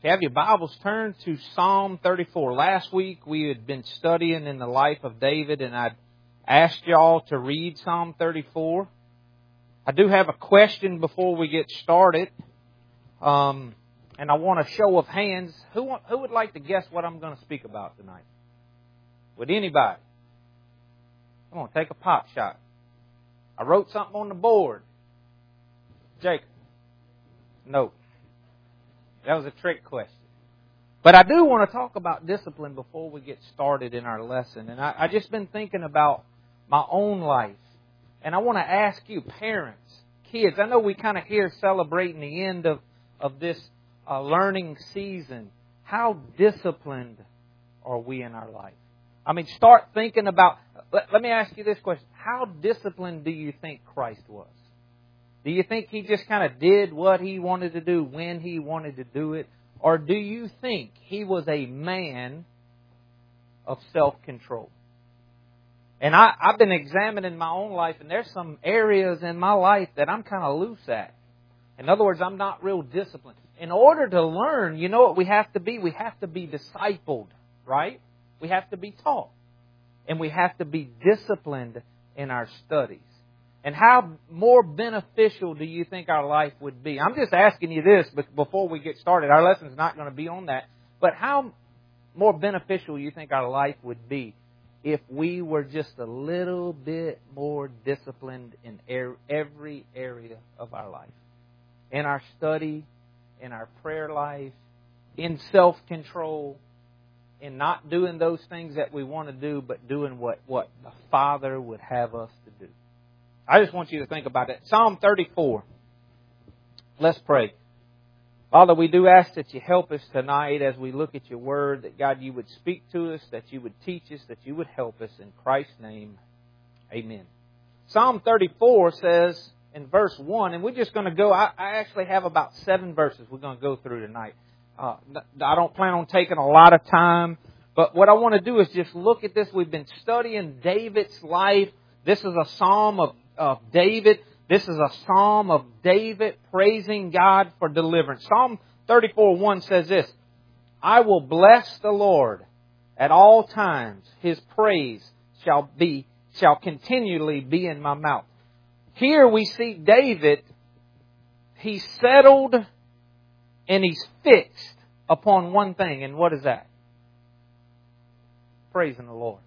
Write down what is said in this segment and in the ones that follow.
If you have your Bibles, turn to Psalm 34. Last week we had been studying in the life of David, and I asked y'all to read Psalm 34. I do have a question before we get started, and I want a show of hands. Who would like to guess what I'm going to speak about tonight? Would anybody? Come on, take a pop shot. I wrote something on the board. Jacob? No. That was a trick question. But I do want to talk about discipline before we get started in our lesson. And I've just been thinking about my own life. And I want to ask you, parents, kids, I know we kind of here celebrating the end of this learning season. How disciplined are we in our life? I mean, start thinking about, let me ask you this question. How disciplined do you think Christ was? Do you think He just kind of did what He wanted to do when He wanted to do it? Or do you think He was a man of self-control? And I've been examining my own life, and there's some areas in my life that I'm kind of loose at. In other words, I'm not real disciplined. In order to learn, you know what we have to be? We have to be discipled, right? We have to be taught. And we have to be disciplined in our studies. And how more beneficial do you think our life would be? I'm just asking you this before we get started. Our lesson's not going to be on that. But how more beneficial do you think our life would be if we were just a little bit more disciplined in every area of our life? In our study, in our prayer life, in self-control, in not doing those things that we want to do, but doing what the Father would have us to do. I just want you to think about that. Psalm 34. Let's pray. Father, we do ask that you help us tonight as we look at your word, that God, you would speak to us, that you would teach us, that you would help us. In Christ's name, amen. Psalm 34 says in verse 1, and we're just going to go, I actually have about 7 verses we're going to go through tonight. I don't plan on taking a lot of time, but what I want to do is just look at this. We've been studying David's life. This is a psalm of David. This is a psalm of David praising God for deliverance. Psalm 34:1 says this, I will bless the Lord at all times. His praise shall continually be in my mouth. Here we see David, he's settled and he's fixed upon one thing. And what is that? Praising the Lord.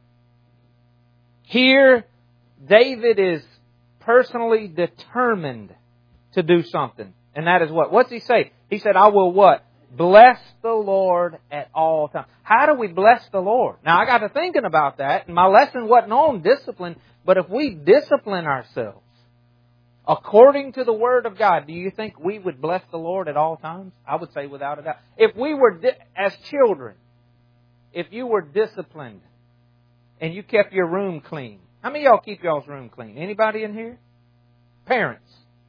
Here, David is personally determined to do something. And that is what? What's he say? He said, I will what? Bless the Lord at all times. How do we bless the Lord? Now, I got to thinking about that. And my lesson wasn't on discipline. But if we discipline ourselves according to the Word of God, do you think we would bless the Lord at all times? I would say without a doubt. If we were, as children, if you were disciplined and you kept your room clean, how many of y'all keep y'all's room clean? Anybody in here? Parents?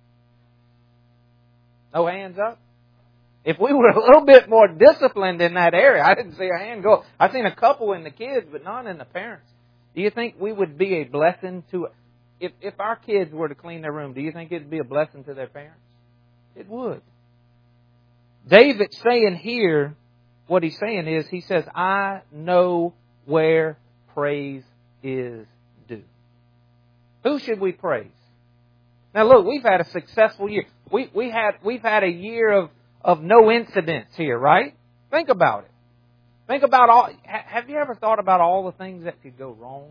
No hands up? If we were a little bit more disciplined in that area, I didn't see a hand go. I seen a couple in the kids, but none in the parents. Do you think we would be a blessing to, if our kids were to clean their room, do you think it would be a blessing to their parents? It would. David's saying here, what he's saying is, he says, I know where praise is due. Who should we praise? Now look, we've had a successful year. We've had a year of no incidents here, right? Think about it. Think about all. Have you ever thought about all the things that could go wrong?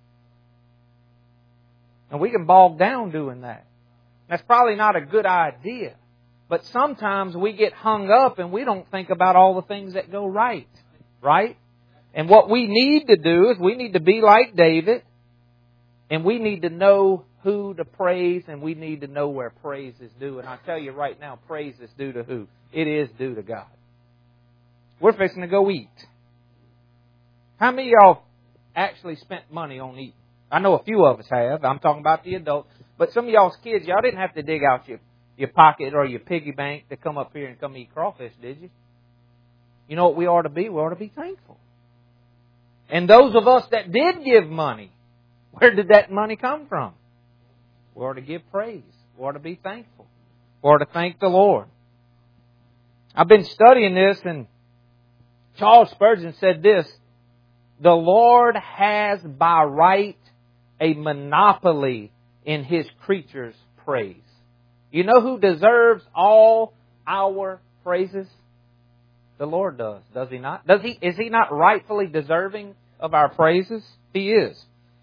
And we can bog down doing that. That's probably not a good idea. But sometimes we get hung up and we don't think about all the things that go right. Right? And what we need to do is we need to be like David. And we need to know who to praise, and we need to know where praise is due. And I tell you right now, praise is due to who? It is due to God. We're fixing to go eat. How many of y'all actually spent money on eating? I know a few of us have. I'm talking about the adults. But some of y'all's kids, y'all didn't have to dig out your pocket or your piggy bank to come up here and come eat crawfish, did you? You know what we ought to be? We ought to be thankful. And those of us that did give money, where did that money come from? We ought to give praise. We ought to be thankful. We ought to thank the Lord. I've been studying this, and Charles Spurgeon said this: the Lord has by right a monopoly in His creatures' praise. You know who deserves all our praises? The Lord does He not? Is He not rightfully deserving of our praises? He is.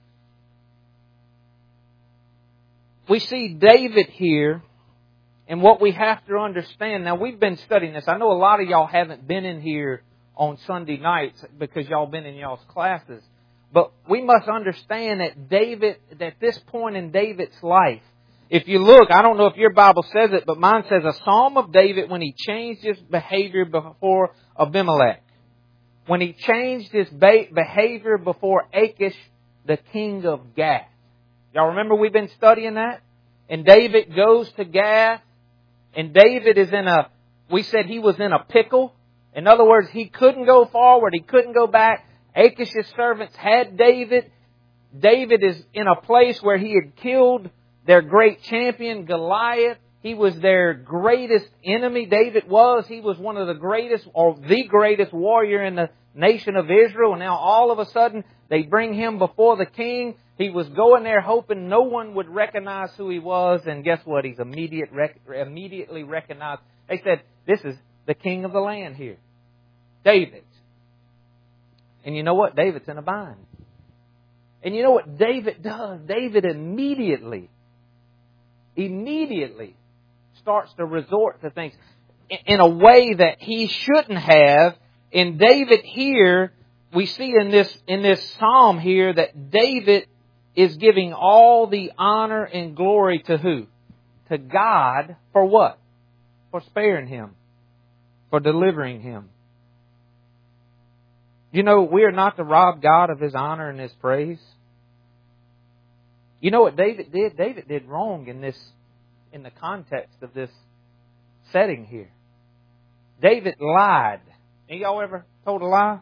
We see David here, and what we have to understand. Now, we've been studying this. I know a lot of y'all haven't been in here on Sunday nights because y'all been in y'all's classes. But we must understand that this point in David's life, if you look, I don't know if your Bible says it, but mine says a Psalm of David when he changed his behavior before Abimelech. When he changed his behavior before Achish, the king of Gath. Y'all remember we've been studying that? And David goes to Gath, and David is we said he was in a pickle. In other words, he couldn't go forward, he couldn't go back. Achish's servants had David. David is in a place where he had killed their great champion, Goliath. He was their greatest enemy. David was. He was one of the greatest, or the greatest warrior in the nation of Israel. And now all of a sudden, they bring him before the king. He was going there hoping no one would recognize who he was. And guess what? He's immediately recognized. They said, this is the king of the land here. David. And you know what? David's in a bind. And you know what David does? David immediately starts to resort to things in a way that he shouldn't have. And David here, we see in this psalm here that David is giving all the honor and glory to who? To God. For what? For sparing him. For delivering him. You know, we are not to rob God of His honor and His praise. You know what David did? David did wrong in the context of this setting here. David lied. Any of y'all ever told a lie?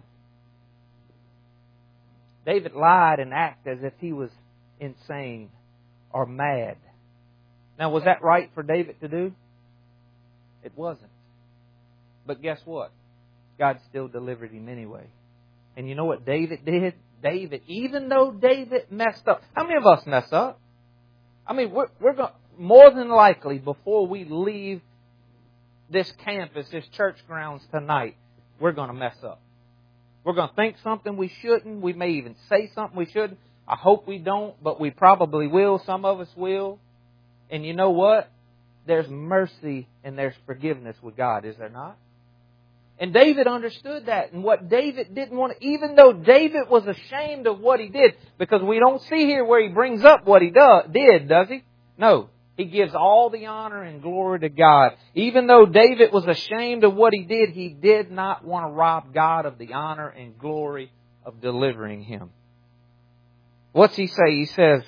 David lied and acted as if he was insane or mad. Now, was that right for David to do? It wasn't. But guess what? God still delivered him anyway. And you know what David did? Even though David messed up. How many of us mess up? I mean, we're going more than likely before we leave this campus, this church grounds tonight, we're going to mess up. We're going to think something we shouldn't. We may even say something we shouldn't. I hope we don't, but we probably will. Some of us will. And you know what? There's mercy and there's forgiveness with God, is there not? And David understood that. And what David didn't want to, even though David was ashamed of what he did, because we don't see here where he brings up what he did, does he? No. He gives all the honor and glory to God. Even though David was ashamed of what he did not want to rob God of the honor and glory of delivering him. What's he say? He says,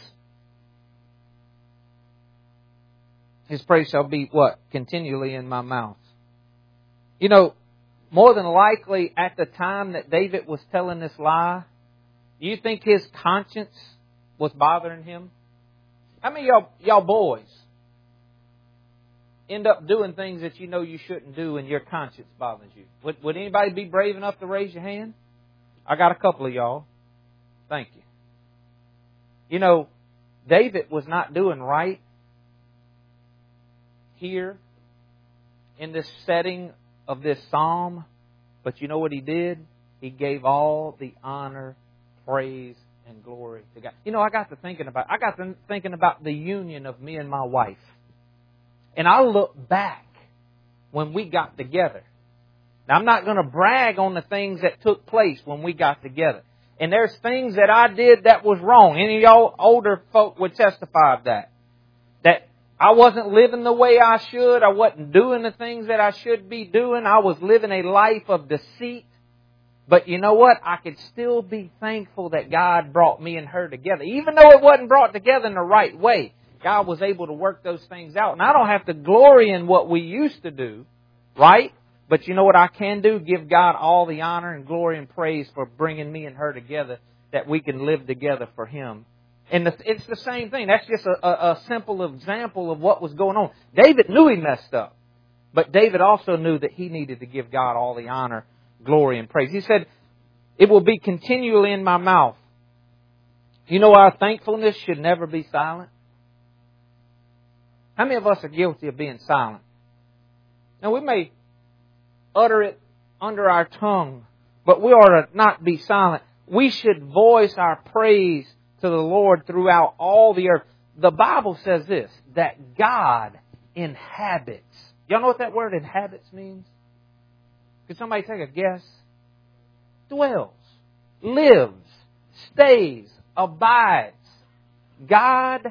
His praise shall be what? Continually in my mouth. You know, more than likely at the time that David was telling this lie, do you think his conscience was bothering him? How many of y'all boys end up doing things that you know you shouldn't do and your conscience bothers you? Would anybody be brave enough to raise your hand? I got a couple of y'all. Thank you. You know, David was not doing right here in this setting of this psalm. But you know what he did? He gave all the honor, praise, and glory to God. You know, I got to thinking about the union of me and my wife. And I look back when we got together. Now, I'm not going to brag on the things that took place when we got together. And there's things that I did that was wrong. Any of y'all older folk would testify of that. That I wasn't living the way I should. I wasn't doing the things that I should be doing. I was living a life of deceit. But you know what? I could still be thankful that God brought me and her together. Even though it wasn't brought together in the right way, God was able to work those things out. And I don't have to glory in what we used to do, right? But you know what I can do? Give God all the honor and glory and praise for bringing me and her together, that we can live together for Him. And it's the same thing. That's just a simple example of what was going on. David knew he messed up. But David also knew that he needed to give God all the honor, glory, and praise. He said, it will be continually in my mouth. You know, our thankfulness should never be silent. How many of us are guilty of being silent? Now, we may utter it under our tongue, but we ought to not be silent. We should voice our praise to the Lord throughout all the earth. The Bible says this, that God inhabits. Y'all know what that word inhabits means? Could somebody take a guess? Dwells, lives, stays, abides. God,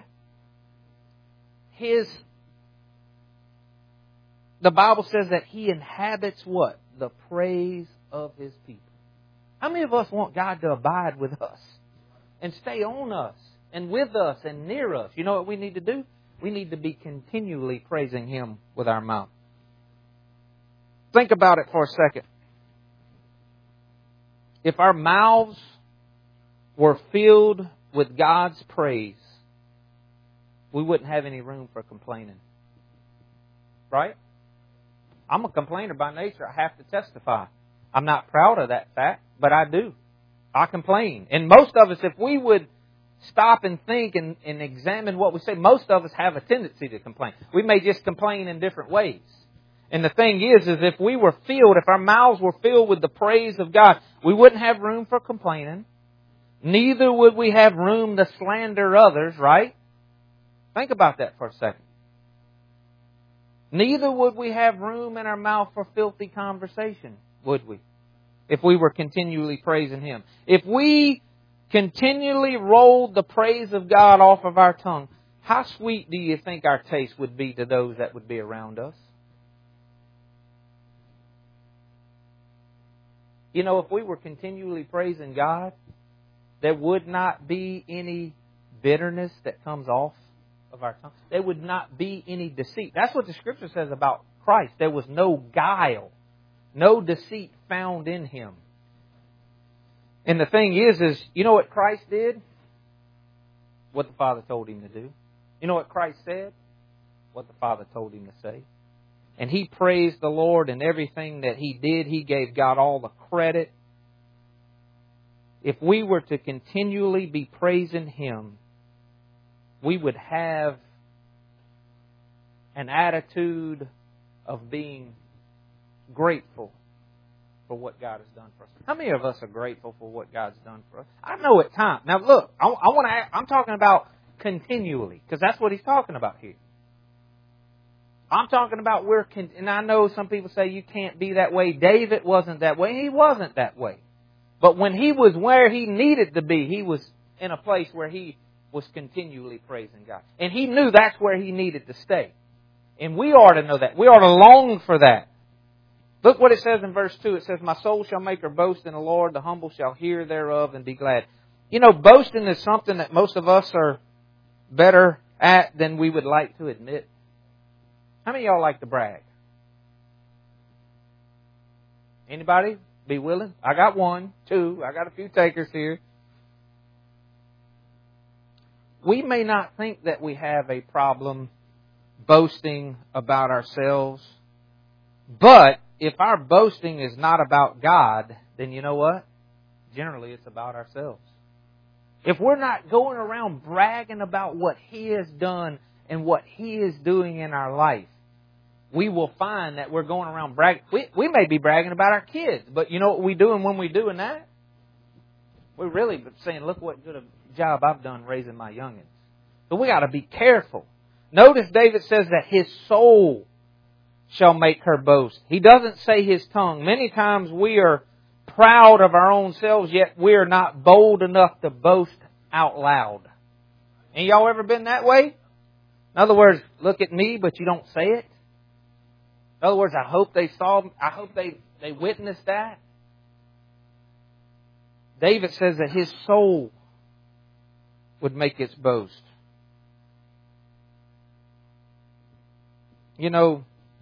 the Bible says that He inhabits what? The praise of His people. How many of us want God to abide with us and stay on us and with us and near us? You know what we need to do? We need to be continually praising Him with our mouth. Think about it for a second. If our mouths were filled with God's praise, we wouldn't have any room for complaining. Right? I'm a complainer by nature. I have to testify. I'm not proud of that fact, but I do. I complain. And most of us, if we would stop and think and examine what we say, most of us have a tendency to complain. We may just complain in different ways. And the thing is if we were filled, if our mouths were filled with the praise of God, we wouldn't have room for complaining. Neither would we have room to slander others, right? Think about that for a second. Neither would we have room in our mouth for filthy conversation, would we? If we were continually praising Him. If we continually rolled the praise of God off of our tongue, how sweet do you think our taste would be to those that would be around us? You know, if we were continually praising God, there would not be any bitterness that comes off of our tongue. There would not be any deceit. That's what the Scripture says about Christ. There was no guile, no deceit found in Him. And the thing is you know what Christ did? What the Father told Him to do. You know what Christ said? What the Father told Him to say. And He praised the Lord in everything that He did. He gave God all the credit. If we were to continually be praising Him, we would have an attitude of being grateful for what God has done for us. How many of us are grateful for what God's done for us? I know at times. Now look, I'm talking about continually, because that's what He's talking about here. I'm talking about and I know some people say you can't be that way. David wasn't that way. He wasn't that way. But when he was where he needed to be, he was in a place where he was continually praising God. And he knew that's where he needed to stay. And we ought to know that. We ought to long for that. Look what it says in verse 2. It says, my soul shall make her boast in the Lord. The humble shall hear thereof and be glad. You know, boasting is something that most of us are better at than we would like to admit. How many of y'all like to brag? Anybody be willing? I got one, two. I got a few takers here. We may not think that we have a problem boasting about ourselves, but if our boasting is not about God, then you know what? Generally, it's about ourselves. If we're not going around bragging about what He has done and what He is doing in our life, we will find that we're going around bragging. We may be bragging about our kids, but you know what we're doing when we're doing that? We're really saying, look what good a job I've done raising my youngins. So we got to be careful. Notice David says that his soul shall make her boast. He doesn't say his tongue. Many times we are proud of our own selves, yet we are not bold enough to boast out loud. Ain't y'all ever been that way? In other words, look at me, but you don't say it. In other words, I hope they witnessed that. David says that his soul would make its boast. You know,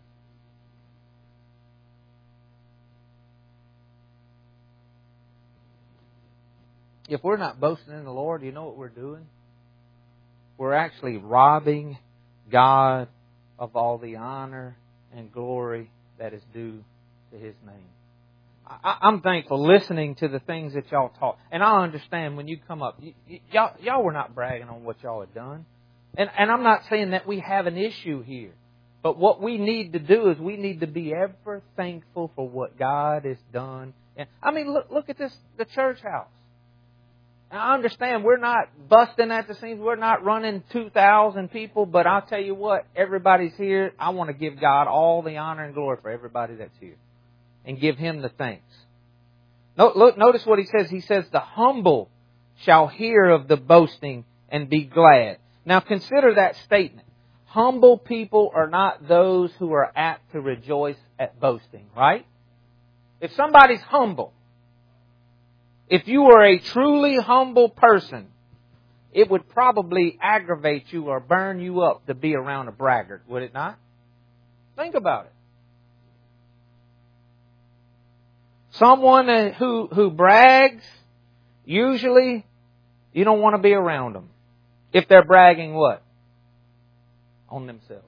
if we're not boasting in the Lord, you know what we're doing? We're actually robbing God of all the honor and glory that is due to His name. I'm thankful listening to the things that y'all taught. And I understand when you come up, y'all were not bragging on what y'all had done. And I'm not saying that we have an issue here. But what we need to do is we need to be ever thankful for what God has done. And I mean, look at this, the church house. And I understand we're not busting at the seams. We're not running 2,000 people. But I'll tell you what, everybody's here. I want to give God all the honor and glory for everybody that's here. And give Him the thanks. Notice what He says. He says, the humble shall hear of the boasting and be glad. Now consider that statement. Humble people are not those who are apt to rejoice at boasting, right? If somebody's humble, if you were a truly humble person, it would probably aggravate you or burn you up to be around a braggart, would it not? Think about it. Someone who brags, usually you don't want to be around them. If they're bragging what? On themselves.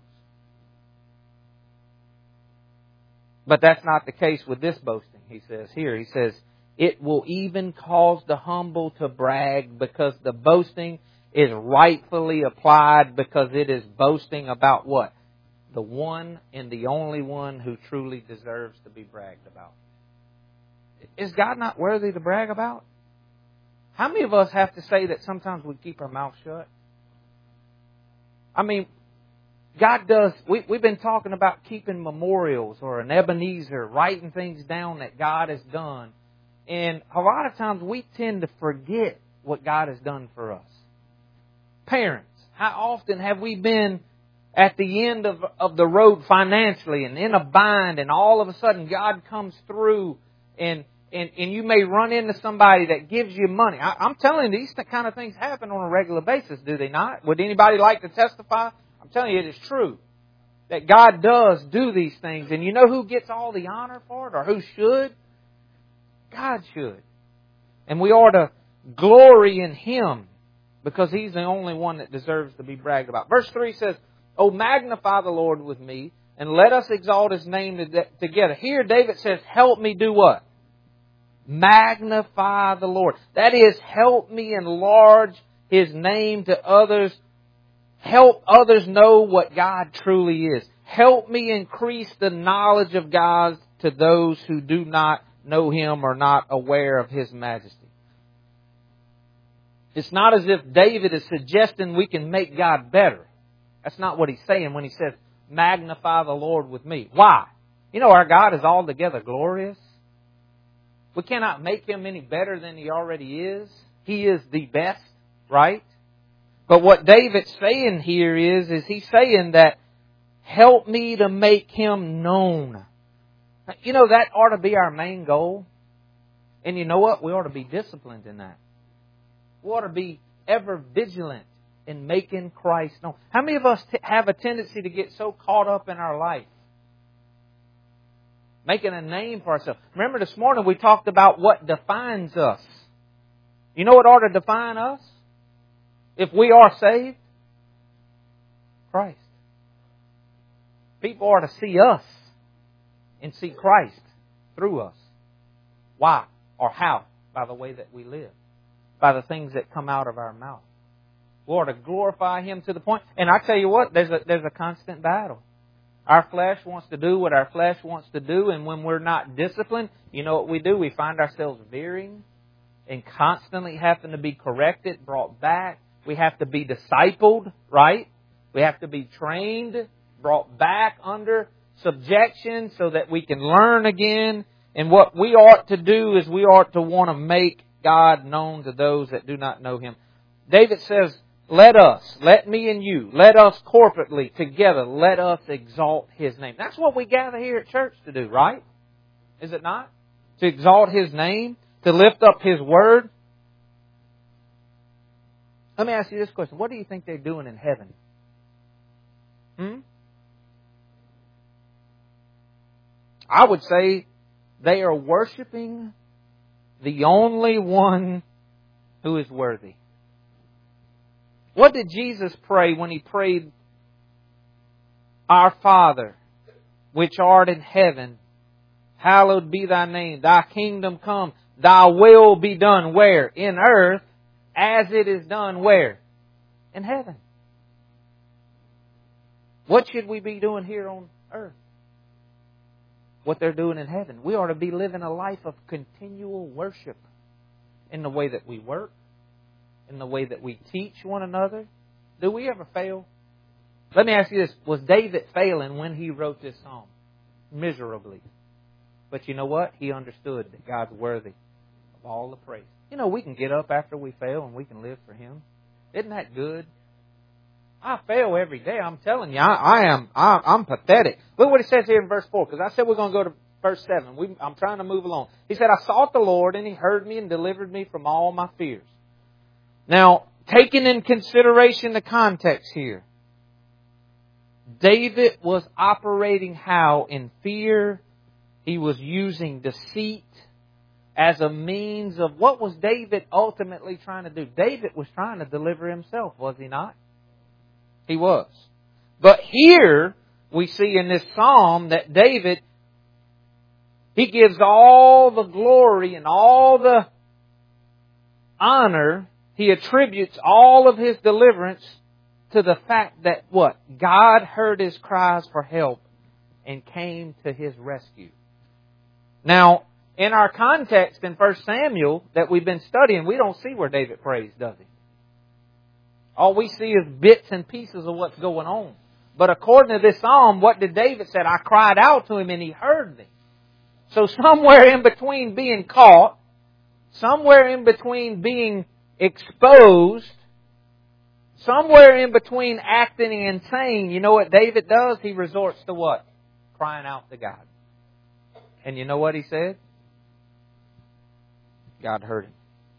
But that's not the case with this boasting, he says here. He says, it will even cause the humble to brag because the boasting is rightfully applied because it is boasting about what? The one and the only one who truly deserves to be bragged about. Is God not worthy to brag about? How many of us have to say that sometimes we keep our mouth shut? I mean, God does. We've been talking about keeping memorials or an Ebenezer, writing things down that God has done. And a lot of times we tend to forget what God has done for us. Parents, how often have we been at the end of the road financially and in a bind, and all of a sudden God comes through and you may run into somebody that gives you money. I'm telling you, these kind of things happen on a regular basis, do they not? Would anybody like to testify? I'm telling you, it is true that God does do these things. And you know who gets all the honor for it, or who should? God should. And we ought to glory in Him because He's the only one that deserves to be bragged about. Verse 3 says, "Oh, magnify the Lord with me, and let us exalt His name together." Here David says, help me do what? Magnify the Lord. That is, help me enlarge His name to others. Help others know what God truly is. Help me increase the knowledge of God to those who do not know Him or not aware of His majesty. It's not as if David is suggesting we can make God better. That's not what he's saying when he says, magnify the Lord with me. Why? You know, our God is altogether glorious. We cannot make Him any better than He already is. He is the best, right? But what David's saying here is he's saying that help me to make Him known. You know, that ought to be our main goal. And you know what? We ought to be disciplined in that. We ought to be ever vigilant in making Christ known. How many of us have a tendency to get so caught up in our life? Making a name for ourselves. Remember this morning we talked about what defines us. You know what ought to define us? If we are saved? Christ. People ought to see us and see Christ through us. Why? Or how? By the way that we live. By the things that come out of our mouth. We ought to glorify Him to the point. And I tell you what, there's a constant battle. Our flesh wants to do what our flesh wants to do, and when we're not disciplined, you know what we do? We find ourselves veering and constantly having to be corrected, brought back. We have to be discipled, right? We have to be trained, brought back under subjection so that we can learn again. And what we ought to do is we ought to want to make God known to those that do not know Him. David says, let me and you, let us corporately together, let us exalt His name. That's what we gather here at church to do, right? Is it not? To exalt His name, to lift up His word. Let me ask you this question. What do you think they're doing in heaven? I would say they are worshiping the only one who is worthy. What did Jesus pray when He prayed, Our Father, which art in heaven, hallowed be thy name. Thy kingdom come. Thy will be done where? In earth, as it is done where? In heaven. What should we be doing here on earth? What they're doing in heaven. We ought to be living a life of continual worship in the way that we work, in the way that we teach one another. Do we ever fail? Let me ask you this. Was David failing when he wrote this psalm? Miserably. But you know what? He understood that God's worthy of all the praise. You know, we can get up after we fail and we can live for Him. Isn't that good? I fail every day. I'm telling you, I'm pathetic. Look what it says here in verse 4, because I said we're going to go to verse 7. I'm trying to move along. He said, I sought the Lord, and He heard me and delivered me from all my fears. Now, taking in consideration the context here, David was operating how? In fear. He was using deceit as a means of... What was David ultimately trying to do? David was trying to deliver himself, was he not? He was. But here we see in this psalm that David, he gives all the glory and all the honor. He attributes all of his deliverance to the fact that what? God heard his cries for help and came to his rescue. Now, in our context in 1 Samuel that we've been studying, we don't see where David prays, does he? All we see is bits and pieces of what's going on. But according to this psalm, what did David say? I cried out to Him and He heard me. So somewhere in between being caught, somewhere in between being exposed, somewhere in between acting and saying, you know what David does? He resorts to what? Crying out to God. And you know what he said? God heard him.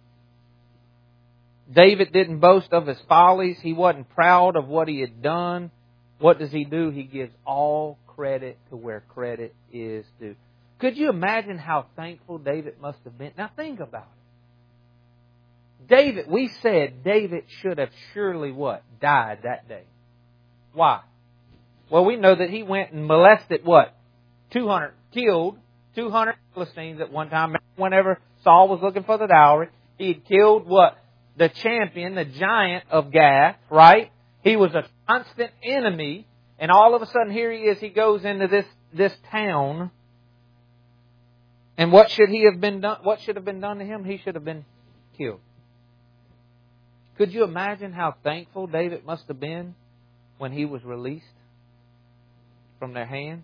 David didn't boast of his follies. He wasn't proud of what he had done. What does he do? He gives all credit to where credit is due. Could you imagine how thankful David must have been? Now think about it. David, we said David should have surely what? Died that day. Why? Well, we know that he went and molested what? Killed 200 Philistines at one time. Whenever Saul was looking for the dowry, he had killed what? The champion, the giant of Gath, right? He was a constant enemy. And all of a sudden, here he is. He goes into this town. And what should he have been done? What should have been done to him? He should have been killed. Could you imagine how thankful David must have been when he was released from their hands?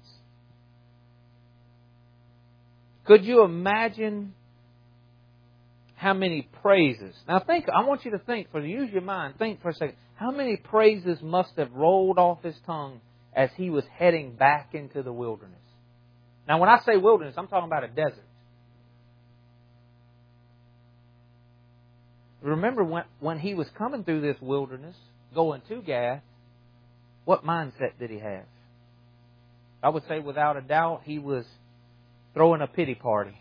Could you imagine how many praises? Now I want you to think, use your mind, think for a second. How many praises must have rolled off his tongue as he was heading back into the wilderness? Now when I say wilderness, I'm talking about a desert. Remember when he was coming through this wilderness, going to Gath, what mindset did he have? I would say without a doubt he was throwing a pity party.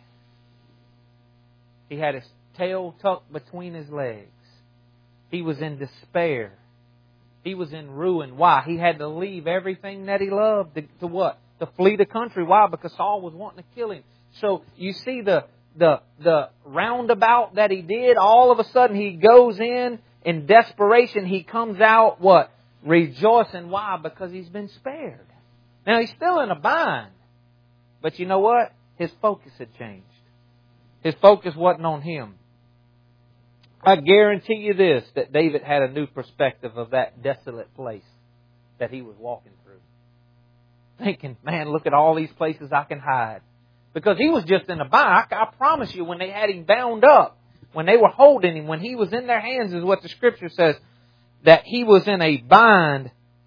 He had his tail tucked between his legs. He was in despair. He was in ruin. Why? He had to leave everything that he loved to what? To flee the country. Why? Because Saul was wanting to kill him. So you see the roundabout that he did. All of a sudden he goes in desperation. He comes out what? Rejoicing. Why? Because he's been spared. Now he's still in a bind. But you know what? His focus had changed. His focus wasn't on him. I guarantee you this, that David had a new perspective of that desolate place that he was walking through. Thinking, man, look at all these places I can hide. Because he was just in a bind. I promise you, when they had him bound up, when they were holding him, when he was in their hands, is what the Scripture says, that he was in a bind.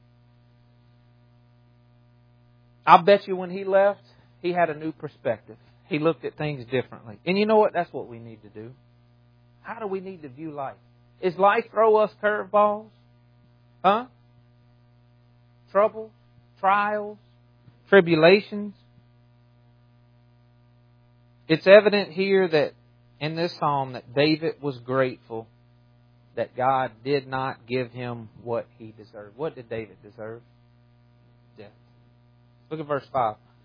I bet you when he left, he had a new perspective. He looked at things differently. And you know what? That's what we need to do. How do we need to view life? Is life throw us curveballs? Huh? Troubles, trials, tribulations. It's evident here that in this psalm that David was grateful that God did not give him what he deserved. What did David deserve? Death. Look at verse 5.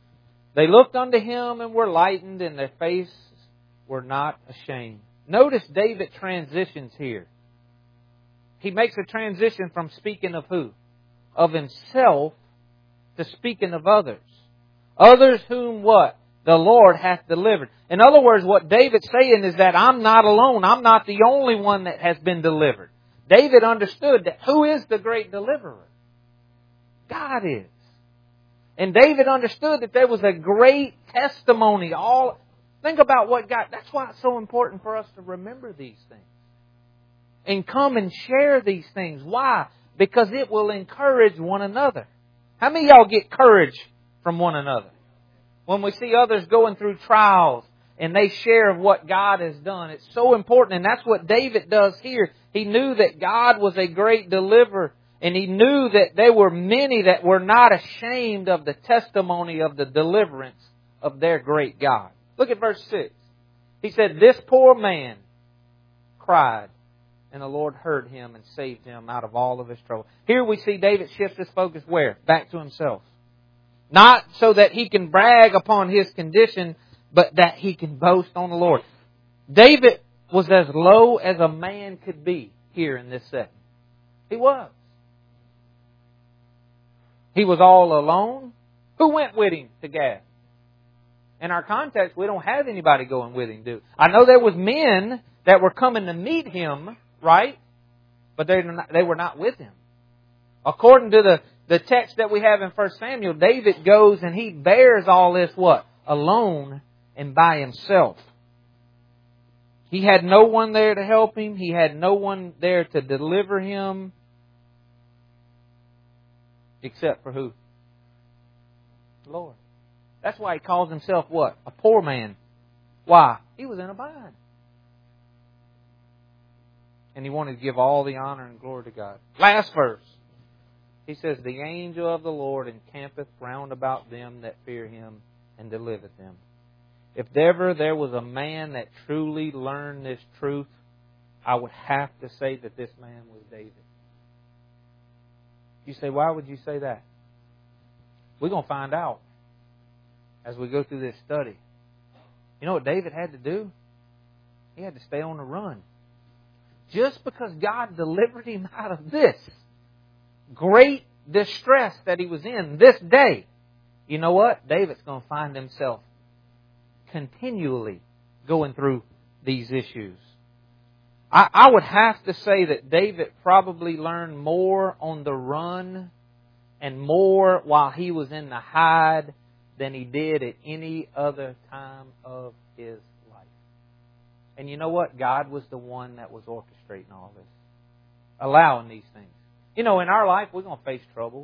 They looked unto him and were lightened, and their faces were not ashamed. Notice David transitions here. He makes a transition from speaking of who? Of himself to speaking of others. Others whom what? The Lord hath delivered. In other words, what David's saying is that I'm not alone. I'm not the only one that has been delivered. David understood that who is the great deliverer? God is. And David understood that there was a great testimony. Think about what God... That's why it's so important for us to remember these things. And come and share these things. Why? Because it will encourage one another. How many of y'all get courage from one another? When we see others going through trials and they share of what God has done. It's so important. And that's what David does here. He knew that God was a great deliverer. And he knew that there were many that were not ashamed of the testimony of the deliverance of their great God. Look at verse 6. He said, this poor man cried, and the Lord heard him and saved him out of all of his trouble. Here we see David shift his focus where? Back to himself. Not so that he can brag upon his condition, but that he can boast on the Lord. David was as low as a man could be here in this setting. He was. He was all alone. Who went with him to Gath? In our context, we don't have anybody going with him, do? I know there was men that were coming to meet him, right? But they were not with him. According to the text that we have in 1 Samuel, David goes and he bears all this what? Alone and by himself. He had no one there to help him. He had no one there to deliver him. Except for who? The Lord. That's why he calls himself what? A poor man. Why? He was in a bind. And he wanted to give all the honor and glory to God. Last verse. He says, the angel of the Lord encampeth round about them that fear him and delivereth them. If ever there was a man that truly learned this truth, I would have to say that this man was David. You say, why would you say that? We're going to find out as we go through this study. You know what David had to do? He had to stay on the run. Just because God delivered him out of this great distress that he was in this day, you know what? David's going to find himself continually going through these issues. I would have to say that David probably learned more on the run and more while he was in the hide than he did at any other time of his life. And you know what? God was the one that was orchestrating all this, allowing these things. You know, in our life, we're going to face troubles.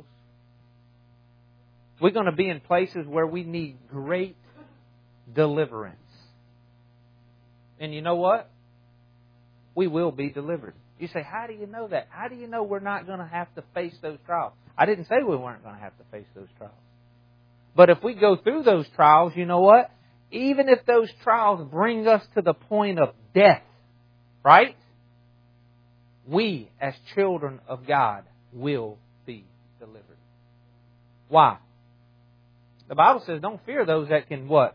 We're going to be in places where we need great deliverance. And you know what? We will be delivered. You say, how do you know that? How do you know we're not going to have to face those trials? I didn't say we weren't going to have to face those trials. But if we go through those trials, you know what? Even if those trials bring us to the point of death, right? We, as children of God, will be delivered. Why? The Bible says, don't fear those that can what?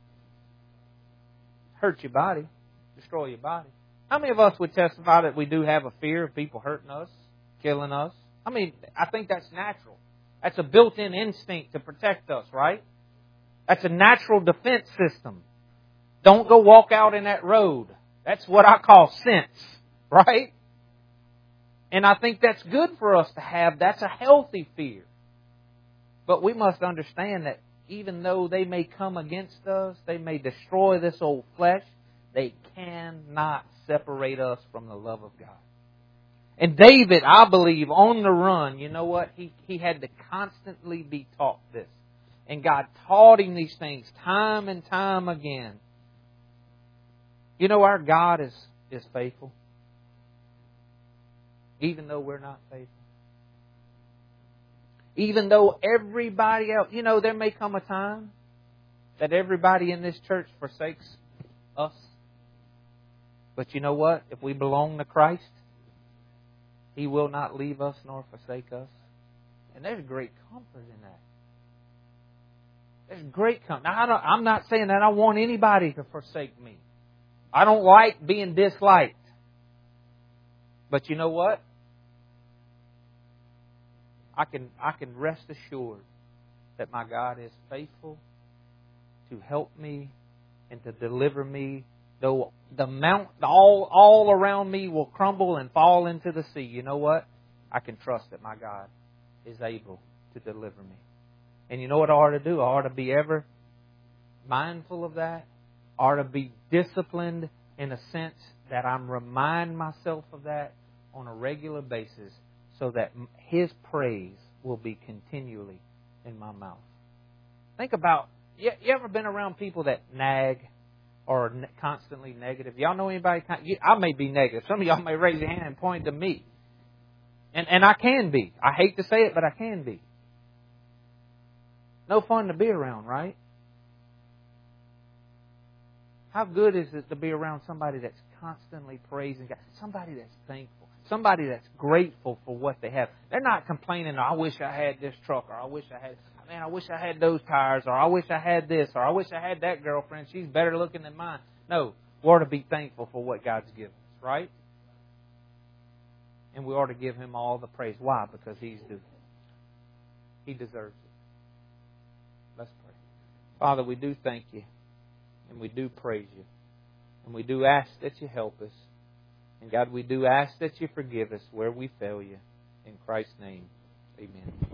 Hurt your body, destroy your body. How many of us would testify that we do have a fear of people hurting us, killing us? I mean, I think that's natural. That's a built-in instinct to protect us, right? That's a natural defense system. Don't go walk out in that road. That's what I call sense, right? And I think that's good for us to have. That's a healthy fear. But we must understand that even though they may come against us, they may destroy this old flesh, they cannot separate us from the love of God. And David, I believe, on the run, you know what? He had to constantly be taught this. And God taught him these things time and time again. You know, our God is faithful. Even though we're not faithful. Even though everybody else, you know, there may come a time that everybody in this church forsakes us. But you know what? If we belong to Christ, He will not leave us nor forsake us. And there's great comfort in that. There's great company. Now, I'm not saying that I want anybody to forsake me. I don't like being disliked. But you know what? I can rest assured that my God is faithful to help me and to deliver me. Though the mount all around me will crumble and fall into the sea, you know what? I can trust that my God is able to deliver me. And you know what I ought to do? I ought to be ever mindful of that. I ought to be disciplined in a sense that I'm remind myself of that on a regular basis so that His praise will be continually in my mouth. Think about, you ever been around people that nag or constantly negative? Y'all know anybody? I may be negative. Some of y'all may raise your hand and point to me. And I can be. I hate to say it, but I can be. No fun to be around, right? How good is it to be around somebody that's constantly praising God? Somebody that's thankful. Somebody that's grateful for what they have. They're not complaining, I wish I had this truck, or I wish I had those tires, or I wish I had this, or I wish I had that girlfriend. She's better looking than mine. No, we ought to be thankful for what God's given us, right? And we ought to give Him all the praise. Why? Because He's due. He deserves it. Let's pray. Father, we do thank You. And we do praise You. And we do ask that You help us. And God, we do ask that You forgive us where we fail You. In Christ's name, amen.